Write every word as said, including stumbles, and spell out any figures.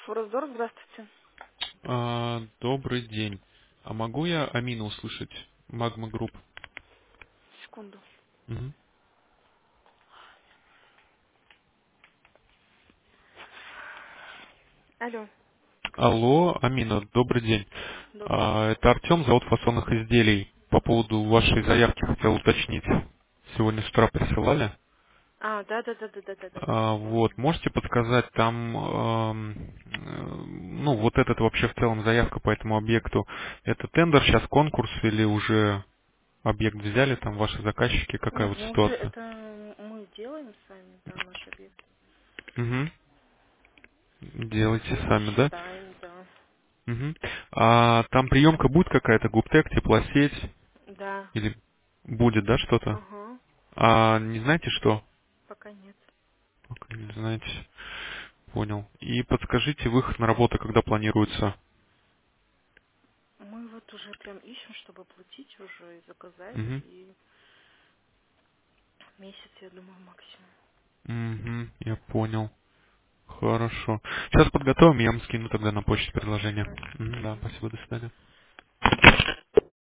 Форсдор, здравствуйте. А, добрый день. А могу я Амина услышать? Магма Групп. Секунду. Мгм. Алло, Алло, Амина, добрый день. добрый. А, это Артем, завод фасонных изделий. По поводу вашей заявки хотел уточнить. Сегодня с утра присылали. А, да, да, да, да, да, да, да, да. А, Помню. вот, можете подсказать, там, эм, э, ну, вот этот вообще в целом заявка по этому объекту, это тендер, сейчас конкурс или уже объект взяли, там ваши заказчики, какая Нет, вот мы уже ситуация? это мы делаем сами, да, наш объект. Угу. Делайте Вот и сами, да? считаем, да. Мгм. А там приемка будет какая-то, Гуптек, теплосеть Да. или будет, да, что-то? Ага, А не знаете что? пока нет. Пока не знаете. Понял. И подскажите, выход на работу когда планируется? Мы вот уже прям ищем, чтобы платить уже и заказать, Угу. и месяц, я думаю, максимум. Угу, я понял. Хорошо. Сейчас подготовим, я вам скину тогда на почту Хорошо, предложение. давайте. Мгм, да, Угу. спасибо, до свидания.